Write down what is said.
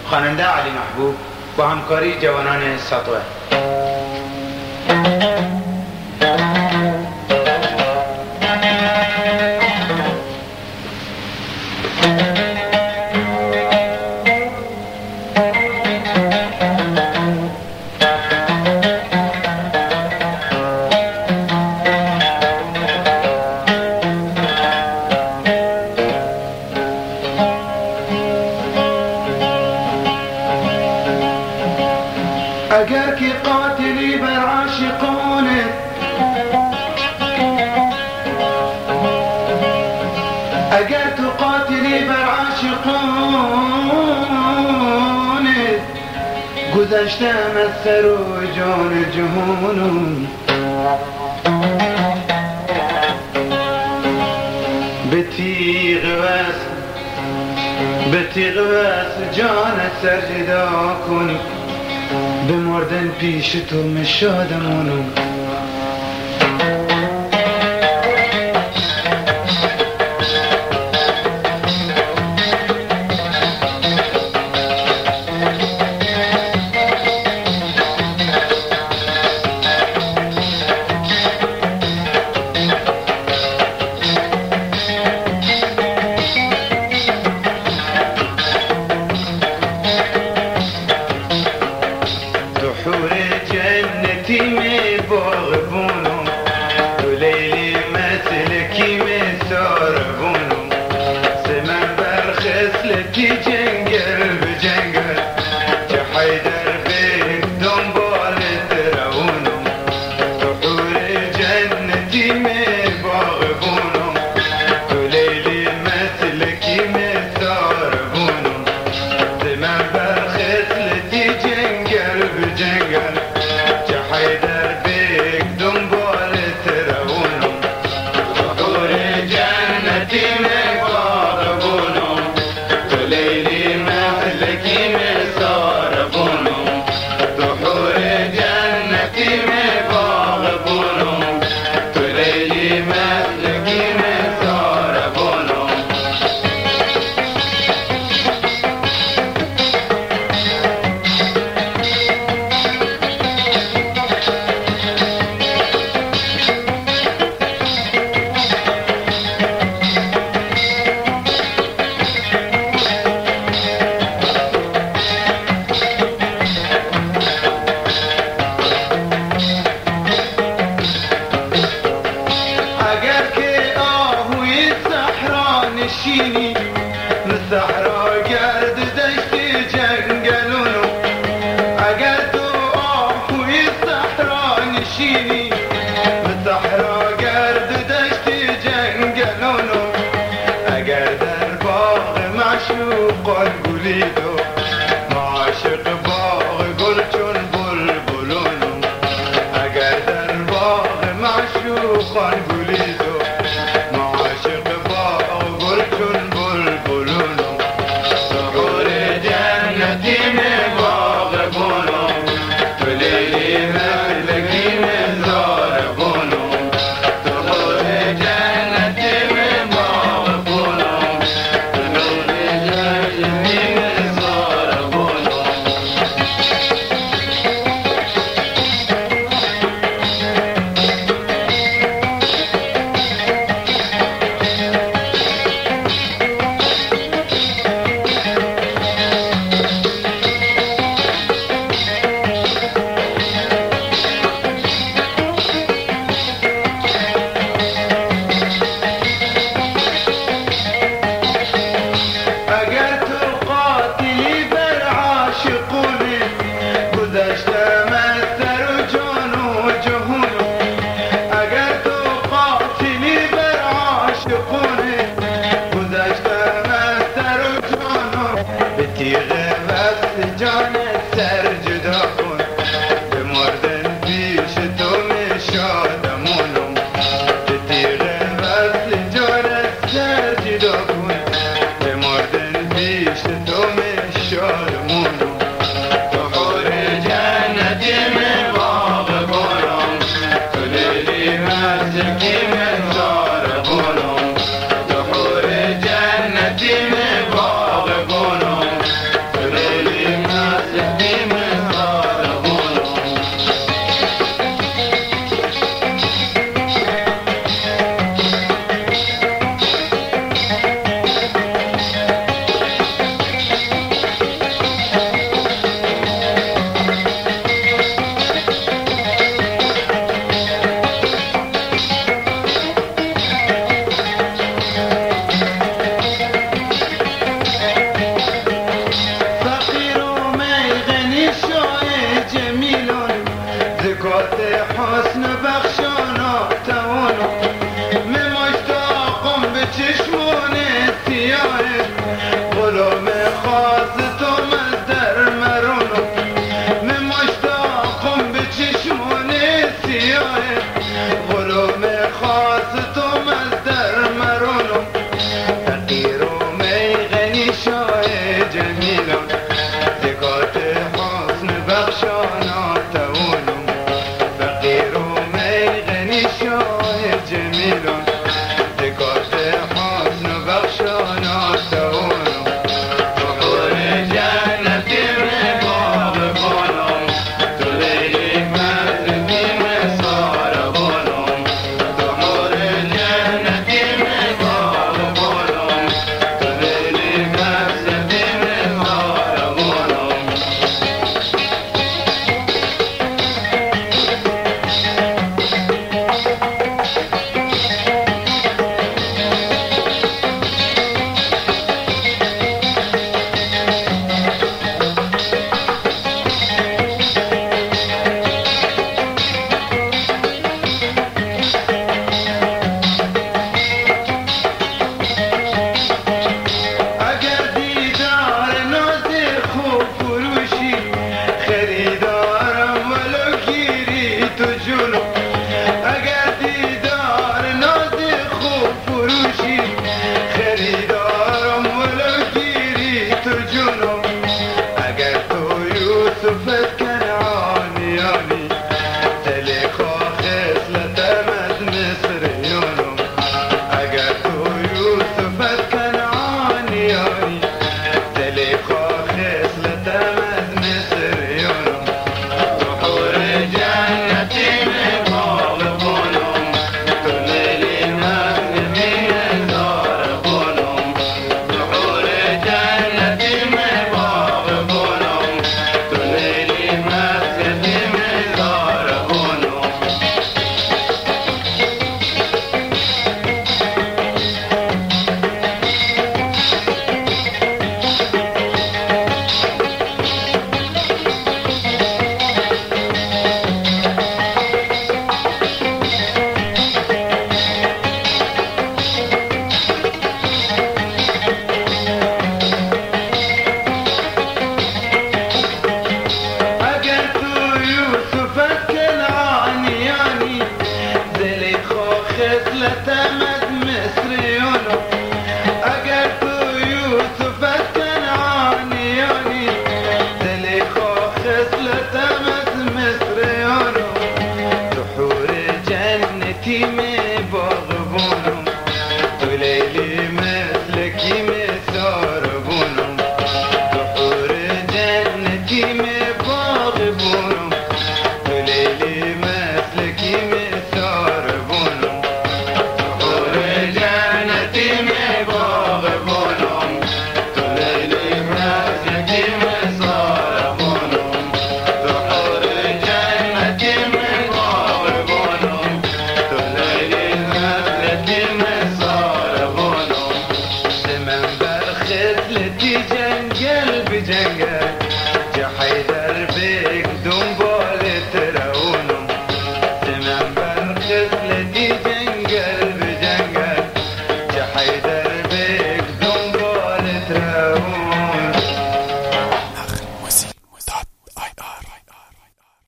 خواننده علی محبوب با همکاری جوانان سطوه. اگر که قاتلی بر عاشقانه، اگر تو قاتلی بر عاشقانه، گذشتم از سر و جان جهانم، به تیغ وصل جانت سر جدا کنی، به مردن پیش تو مشادمونم. جنتی می باغبونم، تو لیلی مثلکی می ساربونم، سمن بر خسلتی جنگل به جنگل، چه حیدر به دنبالت روونم. تو حور جنتی می باغبونم، تو لیلی مثلکی می ساربونم، سمن بر خسلتی جنگل به جنگل، حیدر بیگ دنبالت روونم. حور جنتی می باغبونم، تو لیلی مثلکی می ساربونم، تو حور جنتی می باغبونم، تو لیلی مثلکی می ساربونم. نشینی صحرا گرد دشت جنگلونو، اگر تو آهوی صحرا نشینی صحرا گرد دشت جنگلونو، اگر در باغ معشوقان گلیدو، معاشق باغ گل چون بلبلونو، اگر در باغ معشوقان گلیدو، معاشق چون بلبلونم. تو حور جنتی می باغبونم، تو لیلی مثلکی می ساربونم، تو حور جنتی می باغبونم، تو لیلی مثلکی می ساربونم. تیغ وصل جانت سر جدا کن، به مردن پیش تو می شادمونم، به تیغ وصل جانت سر جدا کن، به مردن پیش تو می شادمونم. تو حور جنتی می باغبونم، تو لیلی مثلکی می ساربونم، تو حور جنتی می باغبونم، فایده